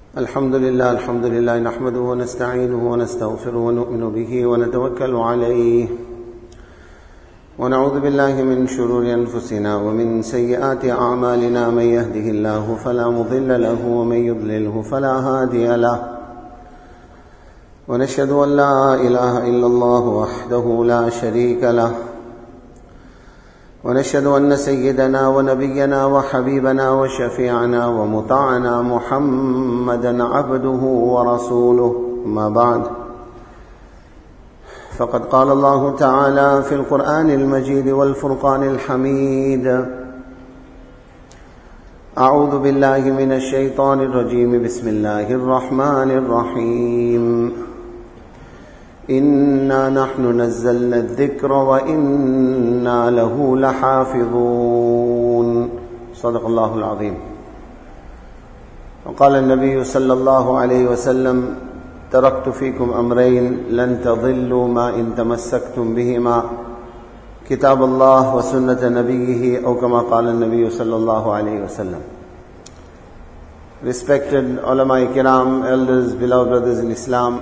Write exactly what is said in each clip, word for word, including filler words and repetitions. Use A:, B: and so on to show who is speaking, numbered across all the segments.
A: الحمد لله الحمد لله نحمده ونستعينه ونستغفره ونؤمن به ونتوكل عليه ونعوذ بالله من شرور أنفسنا ومن سيئات أعمالنا من يهده الله فلا مضل له ومن يضلله فلا هادي له ونشهد أن لا إله إلا الله وحده لا شريك له ونشهد أن سيدنا ونبينا وحبيبنا وشفيعنا ومطاعنا محمدا عبده ورسوله أما بعد فقد قال الله تعالى في القرآن المجيد والفرقان الحميد أعوذ بالله من الشيطان الرجيم بسم الله الرحمن الرحيم إنا نحن نزلنا الذكر وإنا له لحافظون صدق الله العظيم. وقال النبي صلى الله عليه وسلم تركت فيكم أمرين لن تضلوا ما إن تمسكتم بهما كتاب الله وسنة نبيه أو كما قال النبي صلى الله عليه وسلم. Respected ulama kiram, elders, beloved brothers in Islam,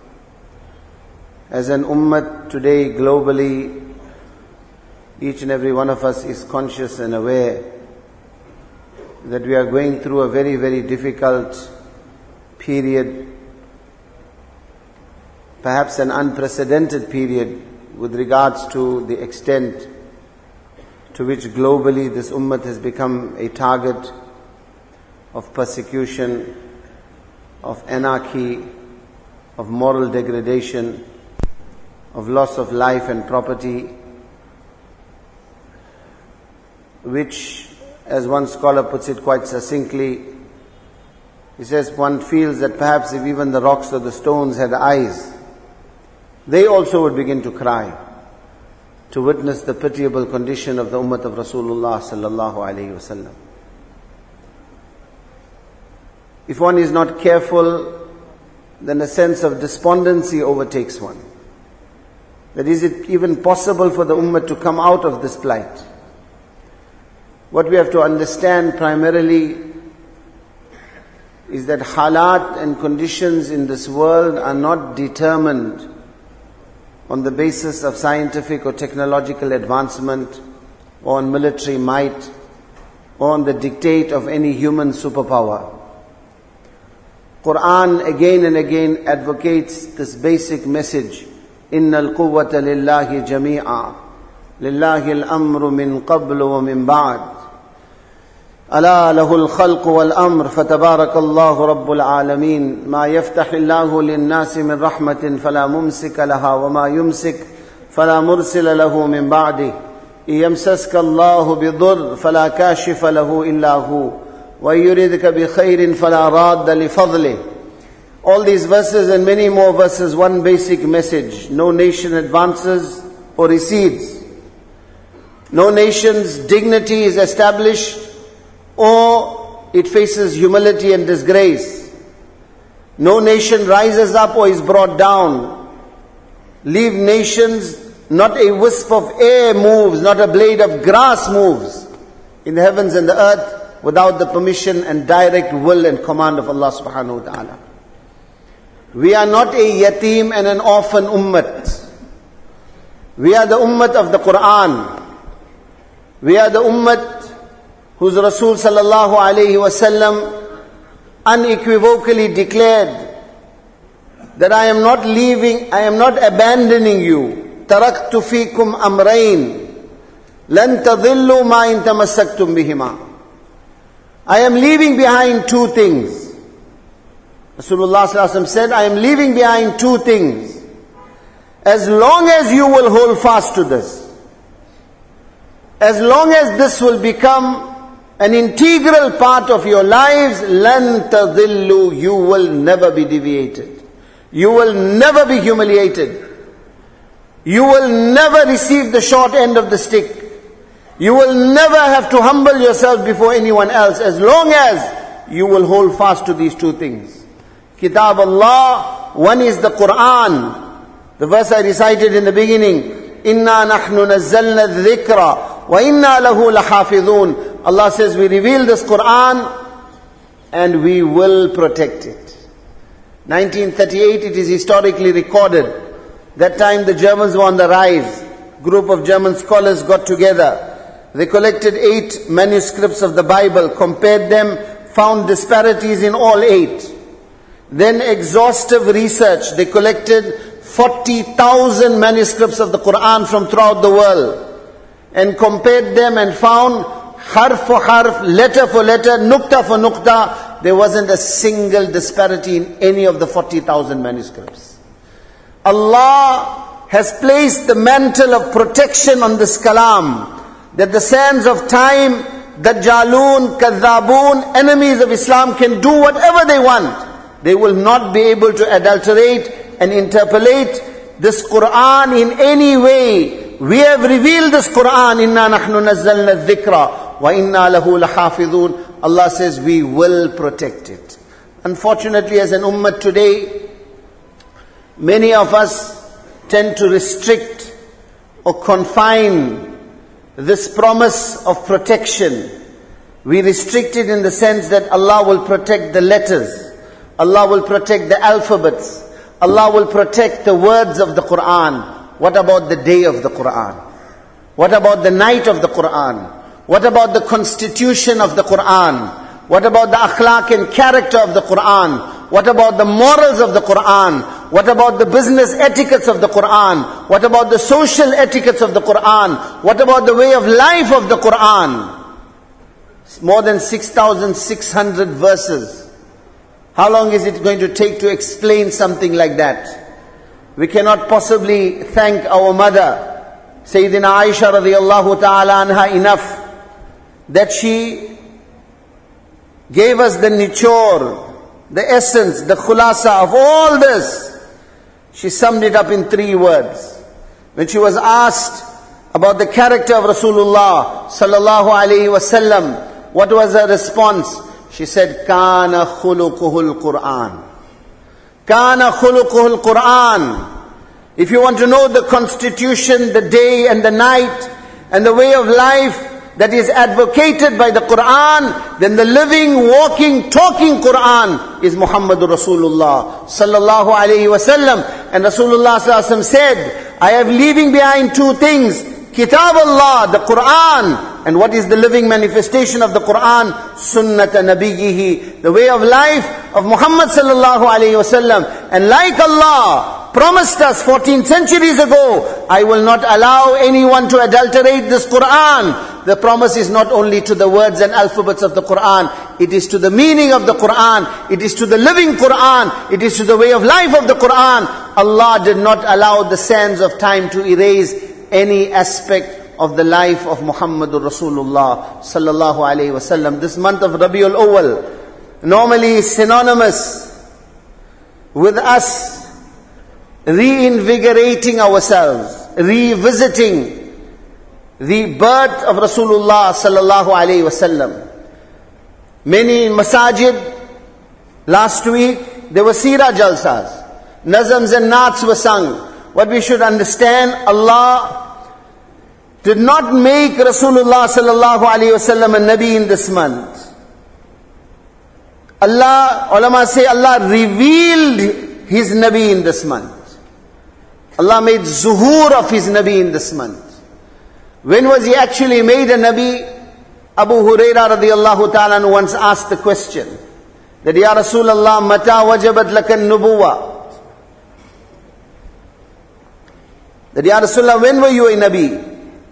A: as an ummah today globally, each and every one of us is conscious and aware that we are going through a very, very difficult period, perhaps an unprecedented period with regards to the extent to which globally this ummah has become a target of persecution, of anarchy, of moral degradation, of loss of life and property, which, as one scholar puts it quite succinctly, he says one feels that perhaps if even the rocks or the stones had eyes, they also would begin to cry to witness the pitiable condition of the ummah of Rasulullah sallallahu alaihi wasallam. If one is not careful, then a sense of despondency overtakes one. That is it even possible for the ummah to come out of this plight? What we have to understand primarily is that halat and conditions in this world are not determined on the basis of scientific or technological advancement or on military might or on the dictate of any human superpower. Quran again and again advocates this basic message: إن القوة لله جميعا لله الأمر من قبل ومن بعد ألا له الخلق والأمر فتبارك الله رب العالمين ما يفتح الله للناس من رحمة فلا ممسك لها وما يمسك فلا مرسل له من بعده إن يمسسك الله بضر فلا كاشف له إلا هو وإن يردك بخير فلا راد لفضله. All these verses and many more verses, one basic message: no nation advances or recedes. No nation's dignity is established or it faces humility and disgrace. No nation rises up or is brought down. Leave nations, not a wisp of air moves, not a blade of grass moves in the heavens and the earth without the permission and direct will and command of Allah subhanahu wa ta'ala. We are not a yatim and an orphan ummah. We are the ummah of the Quran. We are the ummah whose Rasul sallallahu alayhi wasallam unequivocally declared that I am not leaving, I am not abandoning you. Taraktu fikum amrayn lan tadillu ma in tamassaktum bihima. I am leaving behind two things. Rasulullah sallallahu alaihi wasallam said, I am leaving behind two things. As long as you will hold fast to this, as long as this will become an integral part of your lives, lan tadillu, you will never be deviated. You will never be humiliated. You will never receive the short end of the stick. You will never have to humble yourself before anyone else, as long as you will hold fast to these two things. Kitab Allah, one is the Quran. The verse I recited in the beginning, Inna nahnu nazzalna dhikra wa inna lahu lahafidhun. Allah says we reveal this Quran and we will protect it. nineteen thirty-eight, it is historically recorded. That time the Germans were on the rise. Group of German scholars got together. They collected eight manuscripts of the Bible, compared them, found disparities in all eight. Then exhaustive research, they collected forty thousand manuscripts of the Quran from throughout the world and compared them and found harf for harf, letter for letter, nukta for nukta, there wasn't a single disparity in any of the forty thousand manuscripts. Allah has placed the mantle of protection on this kalam, that the sands of time, Dajjalun, Kadhabun, enemies of Islam can do whatever they want. They will not be able to adulterate and interpolate this Quran in any way. We have revealed this Quran, Inna nahnu nazzalna dhikra wa inna lahu lahafidhun. Allah says we will protect it. Unfortunately, as an ummah today, many of us tend to restrict or confine this promise of protection. We restrict it in the sense that Allah will protect the letters. Allah will protect the alphabets. Allah will protect the words of the Quran. What about the day of the Quran? What about the night of the Quran? What about the constitution of the Quran? What about the akhlaq and character of the Quran? What about the morals of the Quran? What about the business etiquettes of the Quran? What about the social etiquettes of the Quran? What about the way of life of the Quran? More than six thousand six hundred verses. How long is it going to take to explain something like that? We cannot possibly thank our mother, Sayyidina Aisha radiallahu ta'ala anha, enough that she gave us the nichor, the essence, the khulasa of all this. She summed it up in three words. When she was asked about the character of Rasulullah sallallahu alayhi wasallam, what was her response? She said, Kana khuluquhul Quran. Kana khuluquhul Quran. If you want to know the constitution, the day and the night, and the way of life that is advocated by the Quran, then the living, walking, talking Quran is Muhammadur Rasulullah sallallahu alayhi wasallam. And Rasulullah sallallahu alayhi wasallam said, I am leaving behind two things. Kitab Allah, the Quran. And what is the living manifestation of the Quran? Sunnata Nabiyyihi, the way of life of Muhammad sallallahu alayhi wasallam. And like Allah promised us fourteen centuries ago, I will not allow anyone to adulterate this Quran. The promise is not only to the words and alphabets of the Quran, it is to the meaning of the Quran, it is to the living Quran, it is to the way of life of the Quran. Allah did not allow the sands of time to erase any aspect of the life of Muhammadur Rasulullah sallallahu alayhi wasallam. This month of Rabiul Awwal normally is synonymous with us reinvigorating ourselves, revisiting the birth of Rasulullah sallallahu alayhi wasallam. Many masajid last week there were Sira Jalsas, Nazams and Naats were sung. What we should understand, Allah did not make Rasulullah sallallahu alayhi wasallam a Nabi in this month. Allah, ulama say Allah revealed His Nabi in this month. Allah made zuhur of His Nabi in this month. When was He actually made a Nabi? Abu Hurairah radiallahu ta'ala once asked the question that, Ya Rasulullah, mata wajabat lakan nubuwa? That, Ya Rasulullah, when were you a Nabi?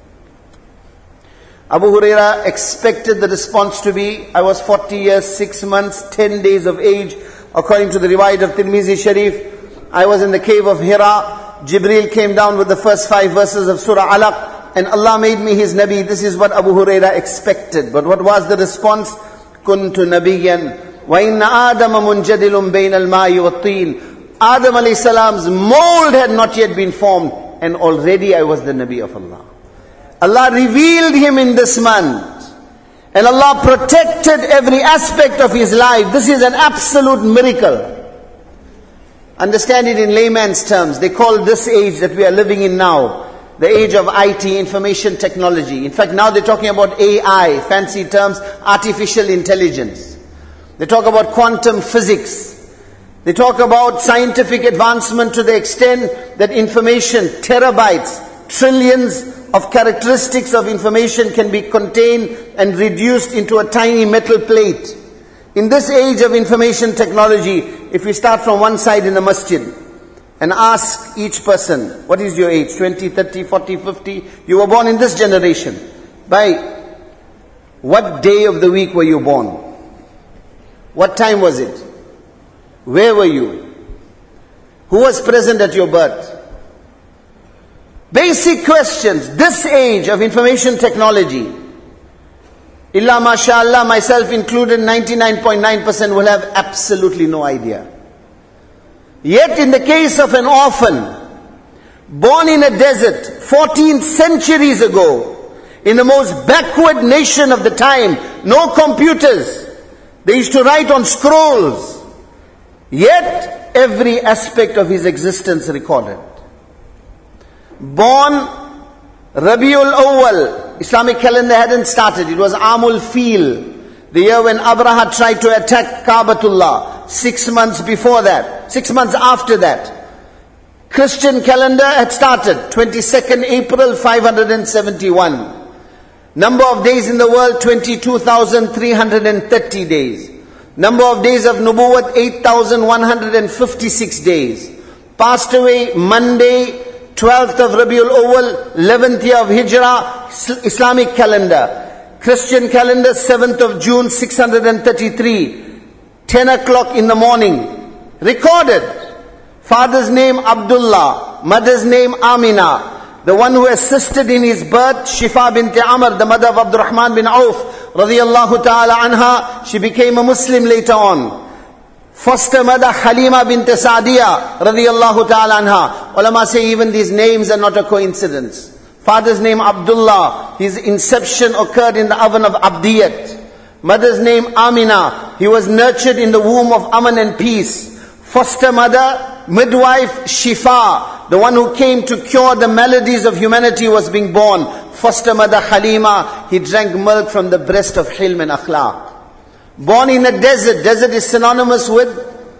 A: Abu Hurairah expected the response to be, I was forty years, six months, ten days of age. According to the riwayat of Tirmizi Sharif, I was in the cave of Hira. Jibreel came down with the first five verses of Surah Alaq, and Allah made me His Nabi. This is what Abu Hurairah expected. But what was the response? Kuntu Nabiyyan wa inna Adama munjadilun bayn al-ma'i wat-tin. Adam alayhi salam's mold had not yet been formed, and already I was the Nabi of Allah. Allah revealed him in this month. And Allah protected every aspect of his life. This is an absolute miracle. Understand it in layman's terms. They call this age that we are living in now the age of I T, information technology. In fact, now they're talking about A I, fancy terms, artificial intelligence. They talk about quantum physics. They talk about scientific advancement to the extent that information, terabytes, trillions of characteristics of information can be contained and reduced into a tiny metal plate. In this age of information technology, if we start from one side in the masjid and ask each person, what is your age? twenty, thirty, forty, fifty? You were born in this generation. By what day of the week were you born? What time was it? Where were you? Who was present at your birth? Basic questions. This age of information technology, illa mashallah, myself included, ninety-nine point nine percent will have absolutely no idea. Yet in the case of an orphan, born in a desert fourteen centuries ago, in the most backward nation of the time, no computers, they used to write on scrolls. Yet every aspect of his existence recorded. Born Rabiul Awwal, Islamic calendar hadn't started, it was Amul Fil, the year when Abraha tried to attack Kaabatullah. Six months before that, six months after that, Christian calendar had started, twenty-second April five hundred seventy-one. Number of days in the world, twenty-two thousand three hundred thirty days. Number of days of Nubuwwat, eight thousand one hundred fifty-six days. Passed away Monday, twelfth of Rabiul Awwal, eleventh year of Hijrah, Islamic calendar. Christian calendar, seventh of June, six hundred thirty-three. ten o'clock in the morning. Recorded. Father's name Abdullah, mother's name Amina. The one who assisted in his birth, Shifa bint Amr, the mother of Abdurrahman bin Auf, radiyallahu ta'ala anha. She became a Muslim later on. Foster mother Halima bint Sa'diya, radiyallahu ta'ala anha. Ulama say even these names are not a coincidence. Father's name Abdullah, his inception occurred in the oven of Abdiyat. Mother's name Amina, he was nurtured in the womb of Aman and peace. Foster mother, midwife Shifa, the one who came to cure the maladies of humanity, was being born. Foster mother Halima, he drank milk from the breast of Hilm and Akhlaq. Born in a desert. Desert is synonymous with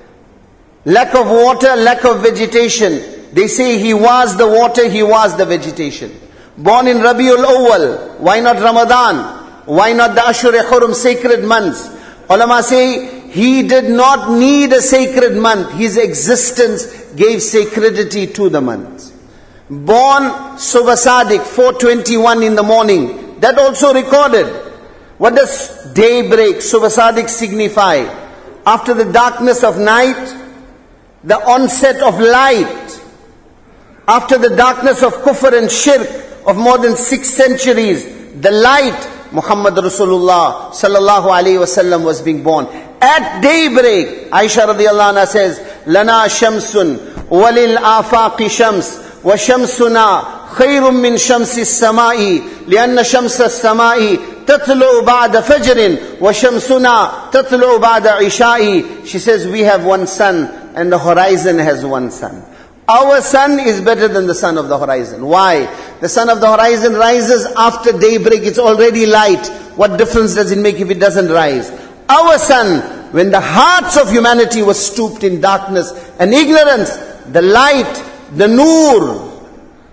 A: lack of water, lack of vegetation. They say he was the water, he was the vegetation. Born in Rabiul Awwal. Why not Ramadan? Why not the Ashur-e-Hurum, sacred months? Ulama say he did not need a sacred month. His existence gave sacredity to the month. Born Subh Sadiq, four twenty-one in the morning. That also recorded. What does daybreak, Subh Sadiq signify? After the darkness of night, the onset of light. After the darkness of kufr and shirk of more than six centuries, the light, Muhammad Rasulullah sallallahu alayhi wasallam was being born. At daybreak, Aisha radiyallahu anha says, Lana shamsun, walil afaqi shams, wa shamsuna khayrun min shamsi samai, lianna shamsa samai tatlu ba'da fajrin, wa shamsuna tatlu ba'da isha'i. She says, we have one sun and the horizon has one sun. Our sun is better than the sun of the horizon. Why? The sun of the horizon rises after daybreak. It's already light. What difference does it make if it doesn't rise? Our sun, when the hearts of humanity were stooped in darkness and ignorance, the light, the noor,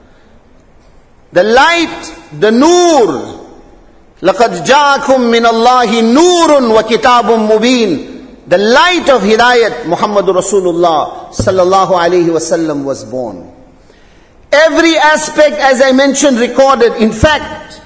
A: the light, the noor. لَقَدْ جَاءَكُم مِّنَ اللَّهِ نُورٌ وَكِتَابٌ مُبِينٌ. The light of Hidayat, Muhammadur Rasulullah sallallahu alayhi wasallam was born. Every aspect, as I mentioned, recorded. In fact,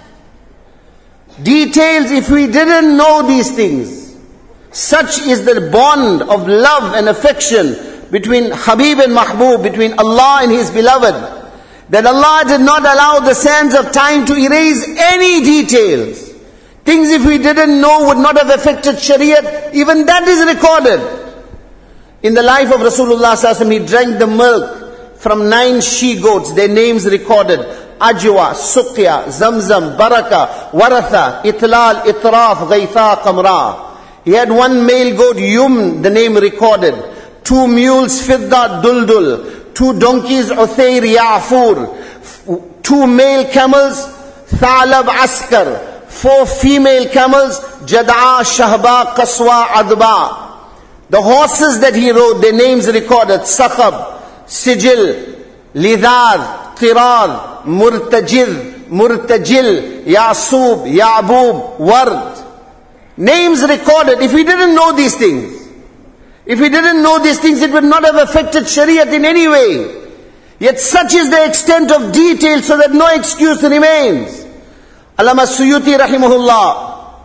A: details, if we didn't know these things, such is the bond of love and affection between Habib and Mahbub, between Allah and His beloved, that Allah did not allow the sands of time to erase any details. Things if we didn't know would not have affected Shariat, even that is recorded. In the life of Rasulullah sallallahu alaihi wasallam, he drank the milk from nine she-goats, their names recorded. Ajwa, Suqya, Zamzam, Baraka, Waratha, Itlal, Itraf, Ghaitha, Qamra. He had one male goat, Yum, the name recorded. Two mules, Fidda, Duldul. Two donkeys, Uthair, Ya'fur. Two male camels, Thalab, Askar. four female camels, Jad'a, Shahba, Qaswa, Adba. The horses that he rode, their names recorded, Sakhab, Sijil, Lidad, Qirar, Murtajid, Murtajil, Yasub, Ya'bub, Ward. Names recorded. If we didn't know these things, if we didn't know these things, it would not have affected Shariat in any way. Yet such is the extent of detail so that no excuse remains. Allama Suyuti rahimahullah,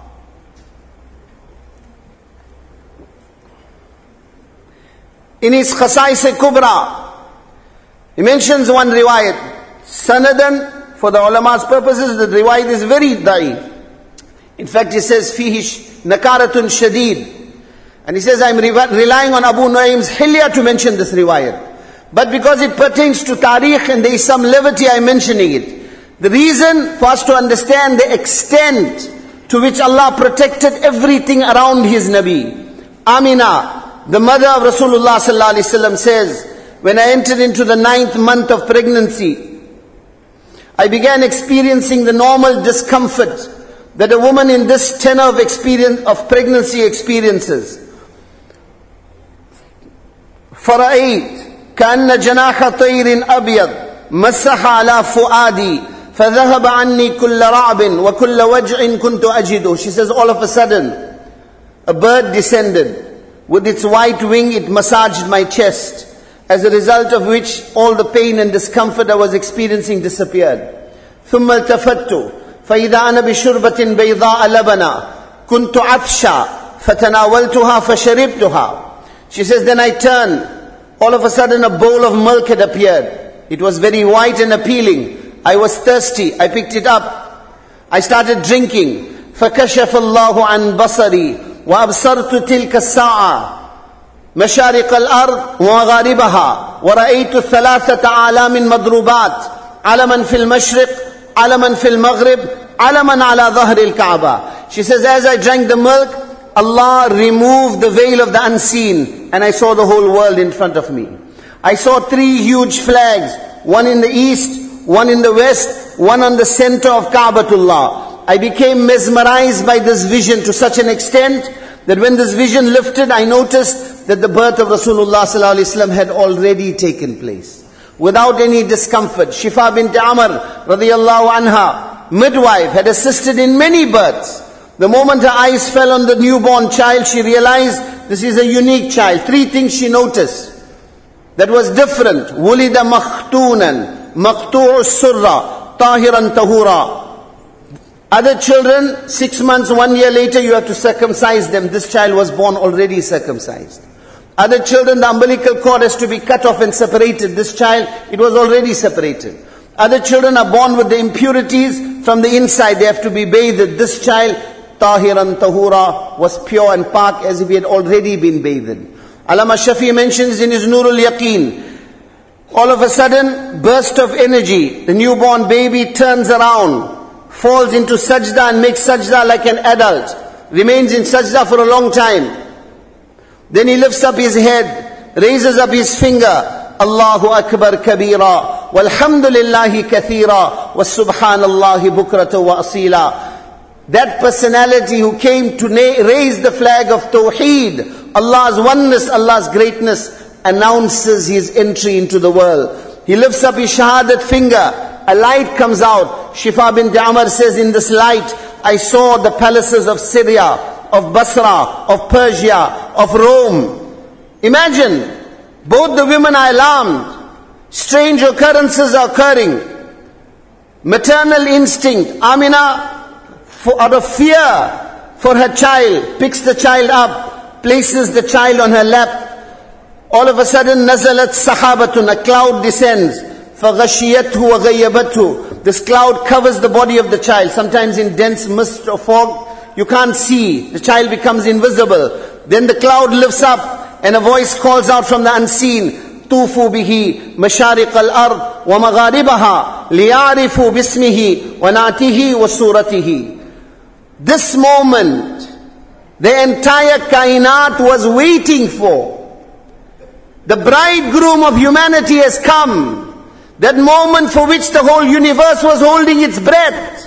A: in his Khasais Kubra, he mentions one riwayat. Sanadan, for the ulama's purposes, the riwayat is very da'if. In fact, he says, fihi nakaratun shadid. And he says, I'm relying on Abu Nu'aym's Hilya to mention this riwayat. But because it pertains to tariq and there is some levity, I'm mentioning it. The reason for us to understand the extent to which Allah protected everything around His Nabi. Amina, the mother of Rasulullah sallallahu alaihi wasallam, says, when I entered into the ninth month of pregnancy, I began experiencing the normal discomfort that a woman in this tenor of experience of pregnancy experiences. فرأيت كأن جناح طير أبيض مسح على فؤادي فذهب عني كل رعب وكل وجع كنت أجده. She says, all of a sudden, a bird descended. With its white wing, it massaged my chest, as a result of which all the pain and discomfort I was experiencing disappeared. ثم التفت فإذا أنا بشربة بيضاء لبنا كنت عطشا فتناولتها فشربتها. She says, then I turned. All of a sudden a bowl of milk had appeared. It was very white and appealing. I was thirsty. I picked it up. I started drinking. فَكَشَفَ اللَّهُ عَنْ بَصَرِي وَأَبْصَرْتُ تِلْكَ السَّاعَةِ مشارق الأرض ومغاربها ورأيت ثلاثة آلام مضروبات علما في المشرق علما في المغرب علما على ظهر الكعبة. She says, as I drank the milk, Allah removed the veil of the unseen and I saw the whole world in front of me. I saw three huge flags, one in the east, one in the west, one on the center of Ka'batullah. I became mesmerized by this vision to such an extent that when this vision lifted, I noticed that the birth of Rasulullah sallallahu alaihi wasallam had already taken place. Without any discomfort. Shifa bint Amr radiyallahu anha, midwife, had assisted in many births. The moment her eyes fell on the newborn child, she realized this is a unique child. Three things she noticed that was different. Wulida makhtunan, maqtu'u surra, tahiran tahura. Other children, six months, one year later, you have to circumcise them. This child was born already circumcised. Other children, the umbilical cord has to be cut off and separated. This child, it was already separated. Other children are born with the impurities from the inside. They have to be bathed. This child, tahiran tahura, was pure and pak as if he had already been bathed. Allama Shafi mentions in his Nurul Yaqeen, all of a sudden, burst of energy. The newborn baby turns around, falls into sajda and makes sajda like an adult. Remains in sajda for a long time. Then he lifts up his head, raises up his finger. Allahu Akbar kabira, walhamdulillahi kathira, wa subhanallahi bukrata wa asila. That personality who came to raise the flag of Tawheed, Allah's oneness, Allah's greatness, announces his entry into the world. He lifts up his shahadat finger, a light comes out. Shifa bint Amr says, in this light, I saw the palaces of Syria, of Basra, of Persia, of Rome. Imagine, both the women are alarmed. Strange occurrences are occurring. Maternal instinct. Amina, for, out of fear for her child, picks the child up, places the child on her lap. All of a sudden, nazalat sahabatun, a cloud descends. فَغَشِيَتْهُ وَغَيَّبَتْهُ. This cloud covers the body of the child. Sometimes in dense mist or fog, you can't see. The child becomes invisible. Then the cloud lifts up and a voice calls out from the unseen. طُوفُوا بِهِ مَشَارِقَ الْأَرْضِ وَمَغَارِبَهَا لِيَعْرِفُوا بِاسْمِهِ وَنَعْتِهِ وَصُورَتِهِ. This moment, the entire kainat was waiting for. The bridegroom of humanity has come. That moment for which the whole universe was holding its breath.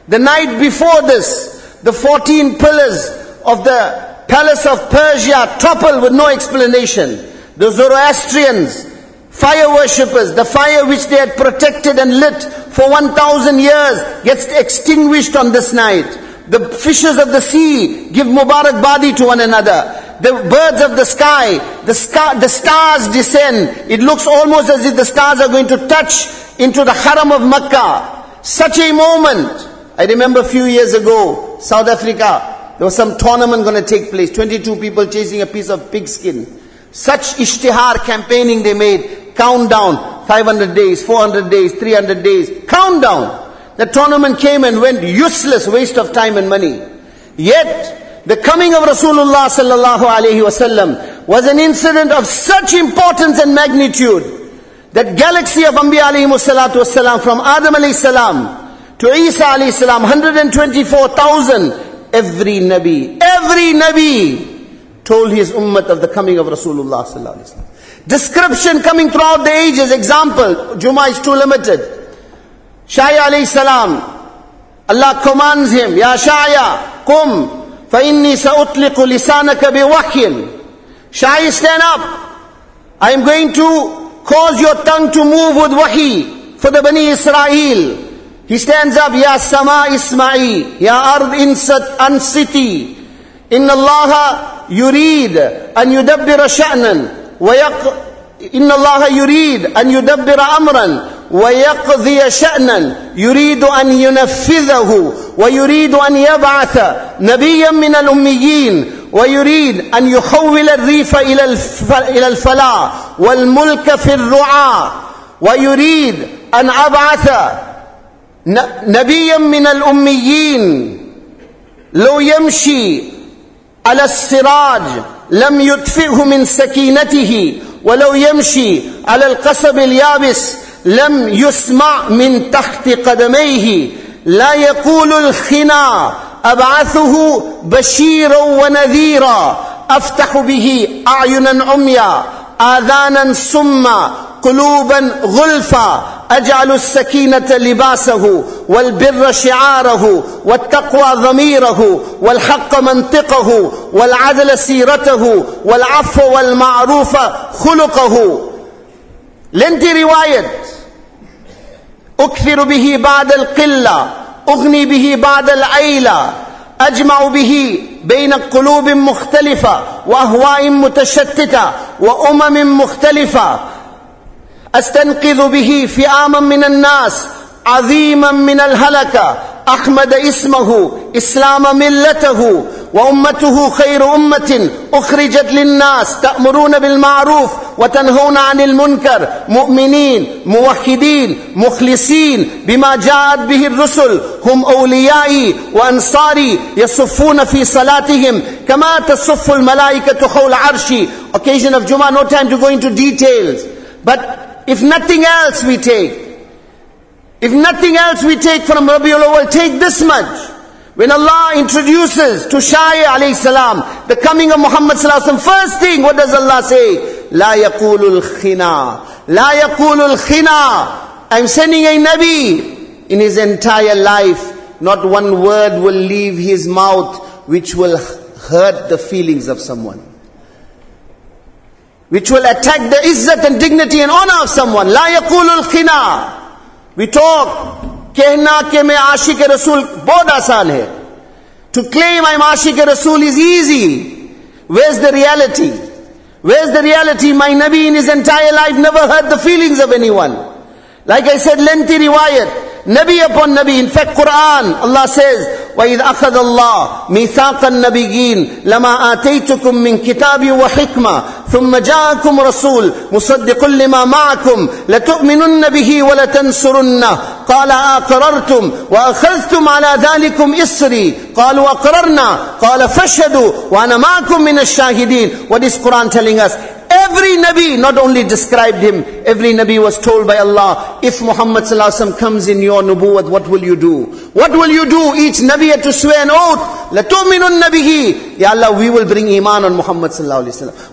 A: The night before this, the fourteen pillars of the palace of Persia topple with no explanation. The Zoroastrians, fire worshippers, the fire which they had protected and lit for one thousand years gets extinguished on this night. The fishes of the sea give Mubarak Badi to one another. The birds of the sky, the, sky, the stars descend. It looks almost as if the stars are going to touch into the Haram of Makkah. Such a moment. I remember a few years ago, South Africa, there was some tournament going to take place. twenty-two people chasing a piece of pig skin. Such ishtihar campaigning they made. Countdown, five hundred days, four hundred days, three hundred days. Countdown. The tournament came and went, useless, waste of time and money. Yet, the coming of Rasulullah sallallahu alaihi wasallam was an incident of such importance and magnitude that galaxy of Anbiya alayhi salatu wasalam, from Adam alayhi salam to Isa alayhi salam, one hundred twenty-four thousand, every Nabi, every Nabi told his ummah of the coming of Rasulullah sallallahu alaihi wasallam. Description coming throughout the ages. Example, Jummah is too limited. Shaya alayhi salam, Allah commands him, Ya Shaya, qum, fa inni sa'utliqu lisanaka biwahyin. Shaya, stand up. I am going to cause your tongue to move with wahi for the Bani Israel. He stands up, Ya Sama Isma'i, Ya Ard Ansiti. Inna Allah yurid an yudabbira sha'nan, wa yaq, Inna Allah yurid an yudabbira amran, وَيَقْضِيَ شَأْنًا يُرِيدُ أَنْ يُنَفِّذَهُ وَيُرِيدُ أَنْ يَبْعَثَ نَبِيًّا مِنَ الْأُمِّيِّينَ وَيُرِيدُ أَنْ يُحَوِّلَ الرِّيفَ إِلَى الْفَلَاةِ وَالْمُلْكَ فِي الرُّعَاةِ وَيُرِيدُ أَنْ أَبْعَثَ نَبِيًّا مِنَ الْأُمِّيِّينَ لو يمشي على السراج لم يطفئه من سكينته ولو يمشي على القصب اليابس لم يسمع من تحت قدميه لا يقول الخنا أبعثه بشيرا ونذيرا أفتح به أعينا عميا آذانا سما قلوبا غلفا أجعل السكينة لباسه والبر شعاره والتقوى ضميره والحق منطقه والعدل سيرته والعفو والمعروف خلقه. Lengthy riwayat. أكثر به بعد القلة أغني به بعد العيلة أجمع به بين قلوب مختلفة وأهواء متشتتة وأمم مختلفة أستنقذ به فئاما من الناس عظيما من الهلكة أحمد اسمه إسلام ملته وأمته خير أمة أخرجت للناس تأمرون بالمعروف وتنهون عن المنكر مؤمنين موحدين مخلصين بما جاءت به الرسل هم أوليائي وأنصاري يصفون في صلاتهم كما تصف الملائكة حول عرشي. Occasion of Jummah, no time to go into details, but if nothing else we take, if nothing else we take from Rabiul Awwal, take this much. When Allah introduces to Shaya alayhi salam the coming of Muhammad sallallahu alaihi wasallam, first thing, what does Allah say? La yaqulul khina. La yaqulul khina. I'm sending a Nabi. In his entire life, not one word will leave his mouth which will hurt the feelings of someone, which will attack the izzat and dignity and honor of someone. La yaqulul khina. We talk, कहना कि मैं आशिक रसूल बहुत आसान है. To claim I'm आशिक रसूल is easy. Where's the reality? Where's the reality? My Nabi in his entire life never hurt the feelings of anyone. Like I said, lengthy riwayat. Nabi upon Nabi. In fact, Quran, Allah says, وَإِذْ أَخَذَ اللَّهُ مِيثَاقَ النَّبِيِّينَ لَمَا آتَيْتُكُم مِّن كِتَابٍ وَحِكْمَةٍ ثُمَّ جَاءَكُمْ رَسُولٌ مُصَدِّقٌ لِّمَا مَعَكُمْ لَتُؤْمِنُنَّ بِهِ وَلَتَنصُرُنَّهُ قَالَ أَقْرَرْتُمْ وَأَخَذْتُمْ عَلَى ذَلِكُمْ إِصْرِي قَالُوا أَقْرَرْنَا قَالَ فَاشْهَدُوا وَأَنَا مَعَكُمْ مِنَ الشَّاهِدِينَ. What is Quran telling us? Every Nabi not only described him, every Nabi was told by Allah, if Muhammad sallallahu alaihi wasallam comes in your nubuwwat, what will you do? What will you do? Each Nabi had to swear an oath. لَتُؤْمِنُنَّ بِهِ. Ya Allah, we will bring iman on Muhammad sallallahu alaihi wasallam.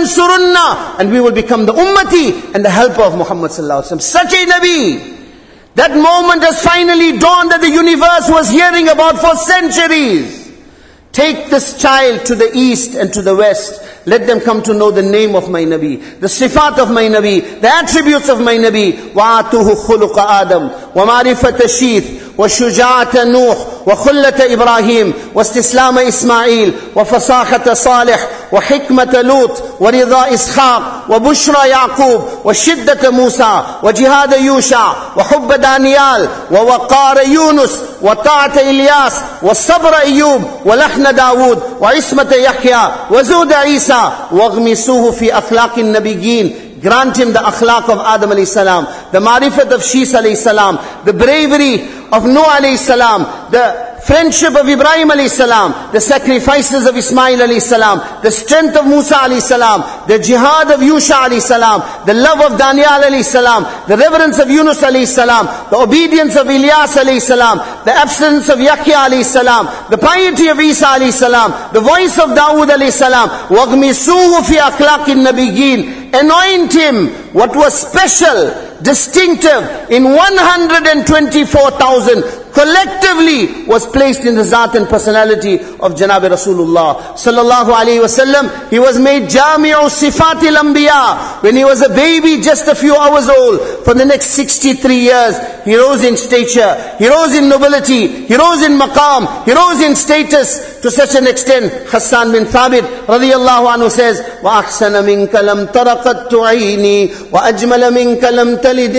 A: وَلَتَنْصُرُنَّ. And we will become the ummati and the helper of Muhammad sallallahu alaihi wasallam. Such a Nabi. That moment has finally dawned that the universe was hearing about for centuries. Take this child to the east and to the west. Let them come to know the name of my Nabi, the sifat of my Nabi, the attributes of my Nabi. وَآتُوهُ خُلُقَ آدَمْ وَمَعْرِفَةَ شِيث وَشُجَاعَةَ نُوح وَخُلَّةَ إِبْرَاهِيم وَاسْتِسْلَامَ إِسْمَاعِيل وَفَصَاحَةَ صَالِحٍ وَحِكْمَةَ لُوط وَرِضَاءَ إِسْحَاقَ وَبُشْرَى يَعْقُوبَ وَشِدَّةَ مُوسَى وَجِهَادَ يُوشَع وَحُبَّ دانيال وَوَقَارَ يونس وَطَاعَةَ إِلْياس وَصَبْرَ أيوب وَلَحْنَ داود وَعِصْمَةَ يحيى وَزُهْدَ عيسى وَاغْمِسُوهُ فِي أَخْلَاقِ النَّبِيِّينَ. Grant him the akhlaq of Adam alayhi salam, the marifat of Shis alayhi salam, the bravery of Nuh alayhi salam, the friendship of Ibrahim alayhi salam, the sacrifices of Ismail alayhi salam, the strength of Musa alayhi salam, the jihad of Yusha alayhi salam, the love of Daniel alayhi salam, the reverence of Yunus alayhi salam, the obedience of Ilyas alayhi salam, the absence of Yahya alayhi salam, the piety of Isa alayhi salam, the voice of Dawood alayhi salam. وَاغْمِسُوهُ فِي أَخْلَاقِ النَّبِيِّينَ. Anoint him what was special, distinctive in one hundred twenty-four thousand collectively was placed in the zat and personality of Janab Rasulullah sallallahu alaihi wasallam. He was made Jami'u Sifatil Anbiya when he was a baby, just a few hours old. For the next sixty-three years, he rose in stature, he rose in nobility, he rose in maqam, he rose in status to such an extent. Hassan bin Thabit radiyallahu anhu says, وَأَحْسَنَ مِنْكَ لَمْ تَرَقَتْ عَيْنِي وَأَجْمَلَ مِنْكَ لَمْ تَلِدِ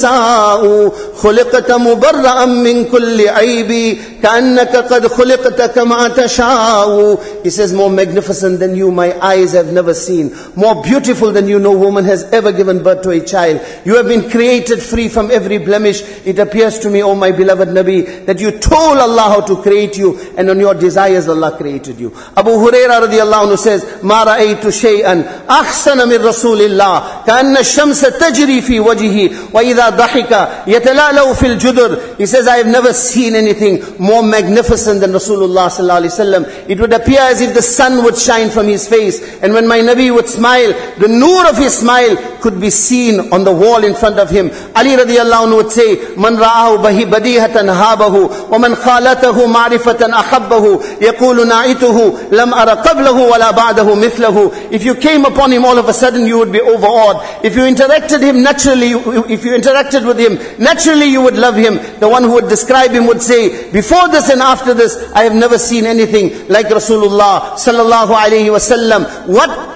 A: النِّسَاءُ خُلِقْتَ مُبَرَّأً مِنْ كُلِّ عَيْبِ كَأَنَّكَ قَدْ خُلِقْتَ كَمَا تَشَاءُ. He says, more magnificent than you my eyes have never seen, more beautiful than you no woman has ever given birth to a child. You have been created free from every blemish. It appears to me, O my beloved Nabi, that you told Allah how to create you, and on your desires Allah created you. Abu Hurairah radiyallahu anhu says, مَا رَأَيْتُ شَيْئًا أَحْسَنَ مِنْ رَسُولِ اللَّهِ كَأَنَّ الشَّمْسَ تَجْرِي فِي وَجْهِهِ وَإِذَا ضَحِكَ يَتَلَالَوْ فِي الْجُدُرِ. He says, I have never seen anything more magnificent than Rasulullah sallallahu alaihi wasallam. It would appear as if the sun would shine from his face, and when my Nabi would smile, the noor of his smile could be seen on the wall in front of him. Ali radiyallahu anhu would say, مَنْ رَآهُ بَهِ بَدِيهَةً هَابَهُ وَمَنْ خَالَتَهُ مَعْرِفَةً أَحَبَّهُ يَقُولُ نَعِتُهُ لَمْ أَرَ قَبْلَهُ وَلَا بَعْدَهُ مِثْلَهُ. If you came upon him, all of a sudden you would be overawed. If you interacted him naturally, if you interacted with him naturally, you would love him. The one who would describe him would say, before this and after this, I have never seen anything like Rasulullah sallallahu alaihi wasallam. What?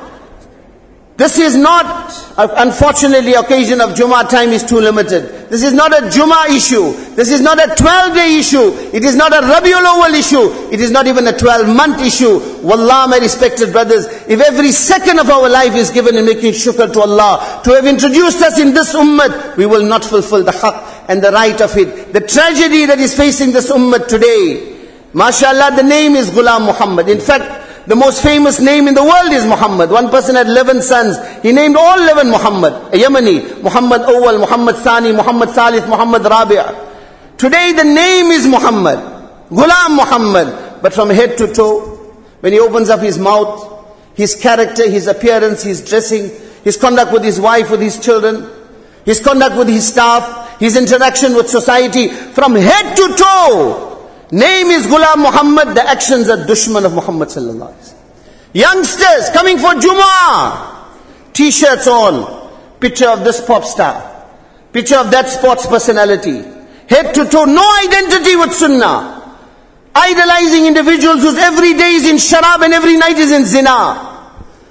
A: This is not, unfortunately, occasion of Jummah time is too limited. This is not a Jummah issue. This is not a twelve-day issue. It is not a Rabiul Awwal issue. It is not even a twelve-month issue. Wallah, my respected brothers, if every second of our life is given in making shukr to Allah, to have introduced us in this ummah, we will not fulfill the haqq and the right of it. The tragedy that is facing this ummah today, mashallah, the name is Ghulam Muhammad. In fact, the most famous name in the world is Muhammad. One person had eleven sons. He named all eleven Muhammad. A Yemeni, Muhammad Awwal, Muhammad Thani, Muhammad Thalith, Muhammad Rabi'. Today the name is Muhammad, Ghulam Muhammad. But from head to toe, when he opens up his mouth, his character, his appearance, his dressing, his conduct with his wife, with his children, his conduct with his staff, his interaction with society, from head to toe, name is Ghulam Muhammad, the actions are dushman of Muhammad sallallahu alaihi wasallam. Youngsters coming for Jummah, t-shirts on, picture of this pop star, picture of that sports personality, head to toe, no identity with sunnah, idolizing individuals whose every day is in sharab and every night is in zina.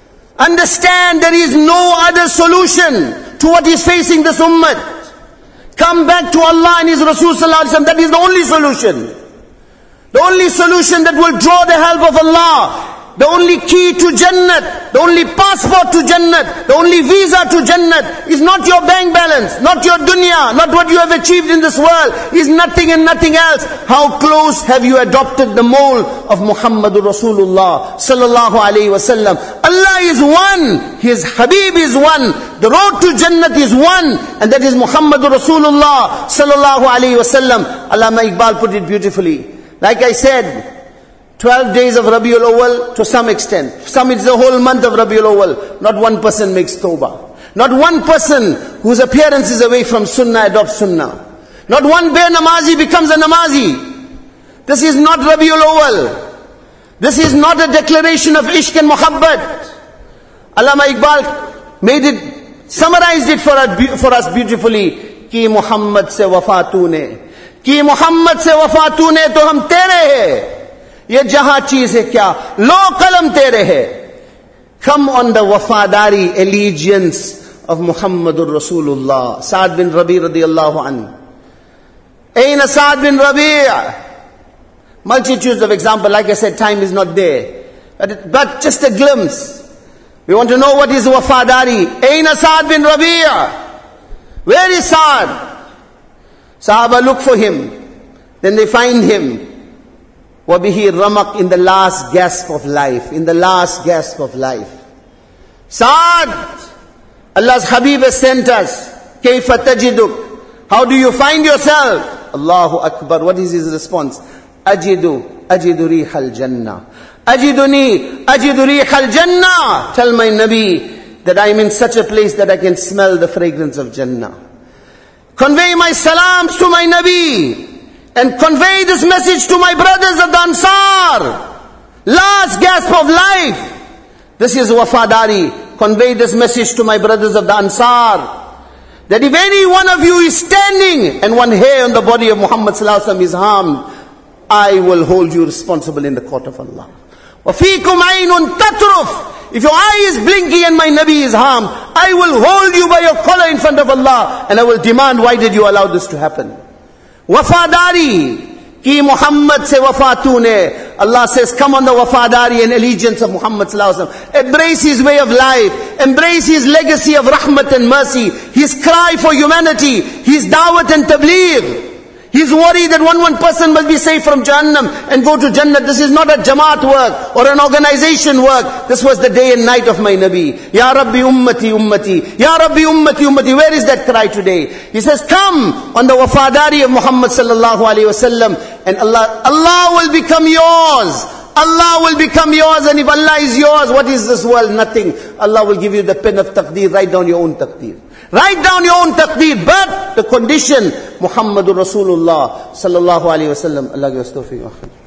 A: Understand there is no other solution to what is facing this ummah. Come back to Allah and His Rasul sallallahu alaihi wasallam. That is the only solution. The only solution that will draw the help of Allah, the only key to Jannat, the only passport to Jannat, the only visa to Jannat is not your bank balance, not your dunya, not what you have achieved in this world, is nothing and nothing else. How close have you adopted the mold of Muhammadur Rasulullah sallallahu alaihi wasallam? Allah is one, His Habib is one, the road to Jannat is one, and that is Muhammadur Rasulullah sallallahu alaihi wasallam. Allama Iqbal put it beautifully. Like I said, twelve days of Rabiul Awwal to some extent. Some it's the whole month of Rabiul Awwal. Not one person makes tawbah. Not one person whose appearance is away from sunnah adopts sunnah. Not one bare namazi becomes a namazi. This is not Rabiul Awwal. This is not a declaration of ishq and muhabbat. Allama Iqbal made it, summarized it for us, for us beautifully. Ki Muhammad se wafa tune. Ki Muhammad se wafa tune to hum tere hai. Ye jahan cheez hai kya? Lo qalam tere hai. Come on the wafadari allegiance of Muhammadur Rasulullah. Sa'd bin Rabi radiyallahu anhu. Aina Sa'd bin Rabi'. Multitudes of examples. Like I said, time is not there. But, but just a glimpse. We want to know what is wafadari. Aina Sa'd bin Rabi'. Where is Sa'd? Sahaba look for him. Then they find him. Wabihi ramaq, in the last gasp of life. In the last gasp of life. Sa'd, Allah's Habib has sent us. Kayfa tajiduk. How do you find yourself? Allahu Akbar. What is his response? Ajidu, ajidu rihal jannah. Ajiduni, ajidu rihal jannah. Tell my Nabi that I am in such a place that I can smell the fragrance of Jannah. Convey my salams to my Nabi. And convey this message to my brothers of the Ansar. Last gasp of life. This is wafadari. Convey this message to my brothers of the Ansar. That if any one of you is standing and one hair on the body of Muhammad sallallahu alaihi wasallam is harmed, I will hold you responsible in the court of Allah. وَفِيكُمْ عَيْنٌ تَطْرُفْ. If your eye is blinky and my Nabi is harmed, I will hold you by your collar in front of Allah and I will demand, why did you allow this to happen? Wafadari. Ki Muhammad se wafatune. Allah says, come on the wafadari and allegiance of Muhammad sallallahu alaihi wasallam. Embrace his way of life. Embrace his legacy of rahmat and mercy. His cry for humanity. His da'wat and tabligh. He's worried that one one person must be saved from Jahannam and go to Jannah. This is not a Jamaat work or an organization work. This was the day and night of my Nabi. Ya Rabbi ummati ummati. Ya Rabbi ummati ummati. Where is that cry today? He says, come on the wafadari of Muhammad sallallahu alayhi wasallam, and Allah, Allah will become yours. Allah will become yours, and if Allah is yours, what is this world? Nothing. Allah will give you the pen of taqdeer. Write down your own taqdeer. Write down your own taqdeer. But the condition, Muhammadur Rasulullah sallallahu alayhi wa sallam. Allah give us tawfiq.